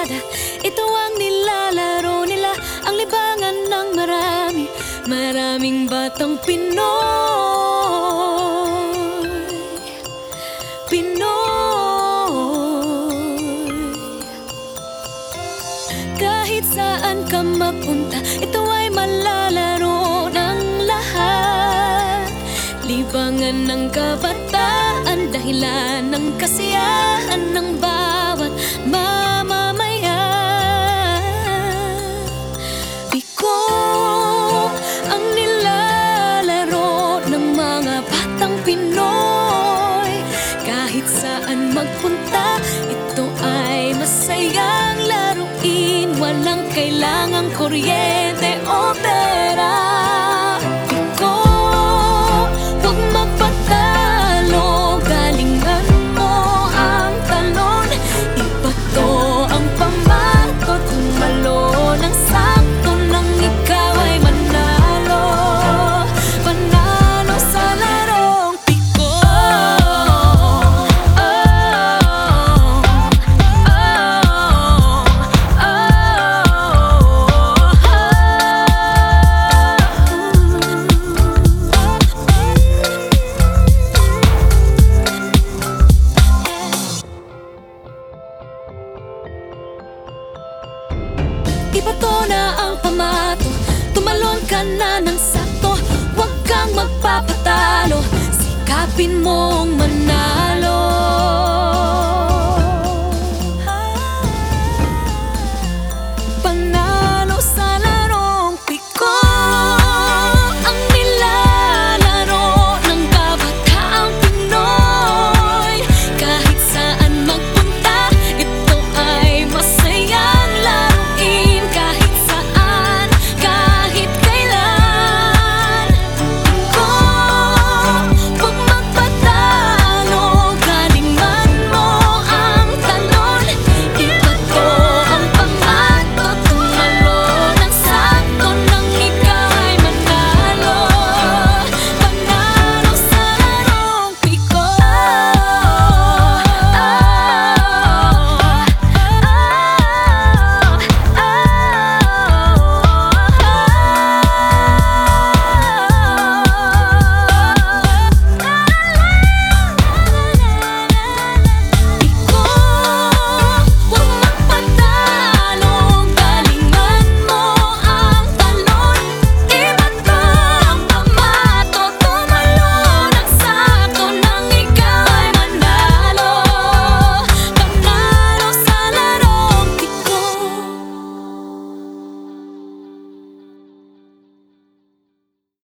barkada. Ito ang nilalaro nila, ang libangan ng maraming batang Pinoy. Kahit saan ka mapunta, ito ay malalaro ng lahat. Libangan ng kabataan, dahilan ng kasiyahan ng bawat mamamayan. Piko ang nilalaro ng mga batang Pinoy. Kahit saan magpunta, ito ay masayang laruin. Walang kailangang kuryente o pera. Piko, huwag magpatalo, galingan mo ang talon. Ibato ang pamato, tumalo ng sakto nang ikaw ay manalo. Panalo sa larong Piko. Ibato na ang pamato, tumalon ka na ng sakto. Huwag kang magpapatalo, sikapin mong